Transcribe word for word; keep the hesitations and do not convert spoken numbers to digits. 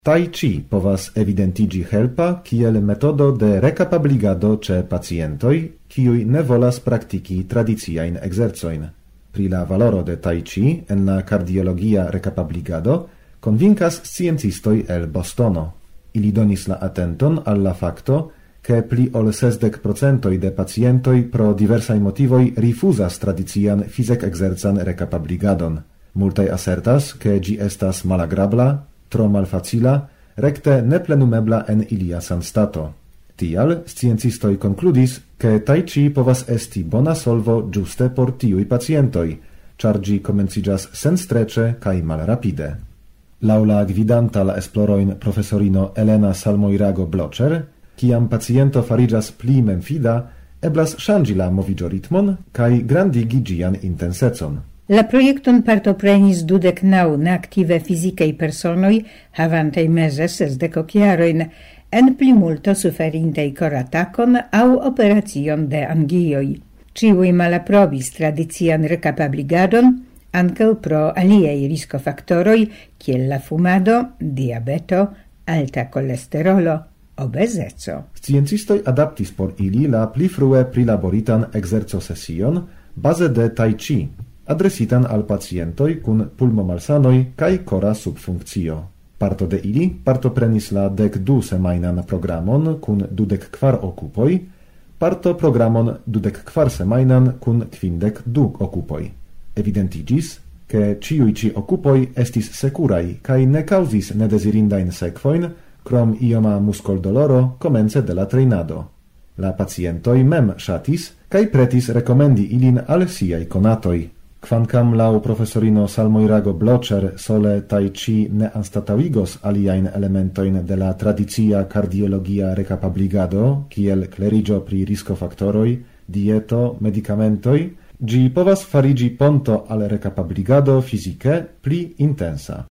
Tai Chi povas evidentigi helpa kiel metodo de recapabligado ce pacientoi, kiui ne volas praktiki tradiciain exercoin. Pri la valoro de Tai Chi en la cardiologia recapabligado convincas sciencistoi el Bostono. Ili donis la atenton alla facto che pli ol sesdec procentoi de pacientoi pro diversai motivoi rifusas tradician fisec exerzan recapabligadon. Multae assertas che gi estas malagrabla, tro malfacila, recte neplenumebla en ilia sanstato. Tial, sciencistoi concludis che Tai Chi povas esti bona solvo giuste por tiui pacientoi, char gi comencigas sen strece cae mal rapide. Laula gvidanta la esploroin professorino Elena Salmoirago Blocher, ciam paciento farigas pli memfida, eblas shangi la movigio ritmon cae grandigi gian intensecon. La projekton partoprenis dudek nau neaktive fizikei personoi havantei meze sesdekok jaroin, en plimulto suferintei coratakon au operacion de angioi. Ciui malaprobis tradician recapabligadon, ancau pro aliei riscofactoroi, kiel la fumado, diabeto, alta colesterolo, obezeco. Sciencistoi adaptis por ili la pli frue prilaboritan exerco sesion base de Tai Chi, adresitan al pacientoi cun pulmomalsanoi cae cora subfunccio. Parto de ili partoprenis la dec du semainan programon cun dudec quar occupoi, parto programon dudec quar semainan cun quindec du occupoi. Evidentigis, che ciui ci occupoi estis securai cae ne causis nedesirindain sequoin, crom ioma muscol doloro comence de la treinado. La pacientoi mem shatis, cae pretis recomendi ilin al siai conatoi. Quancam lau professorino Salmoirago Blocher sole Tai Chi ne anstatauigos aliain elementoin de la tradicia cardiologia recapabligado, kiel clerigio pri riscofactoroi, dieto, medicamentoi, gi povas farigi ponto al recapabligado fisice pli intensa.